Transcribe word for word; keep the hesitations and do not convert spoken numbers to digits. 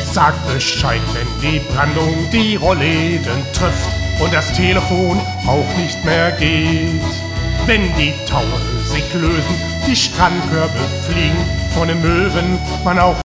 Sagt Bescheid, wenn die Brandung die Rollläden trifft und das Telefon auch nicht mehr geht. Wenn die Taue sich lösen, die Strandkörbe fliegen, von den Möwen man auch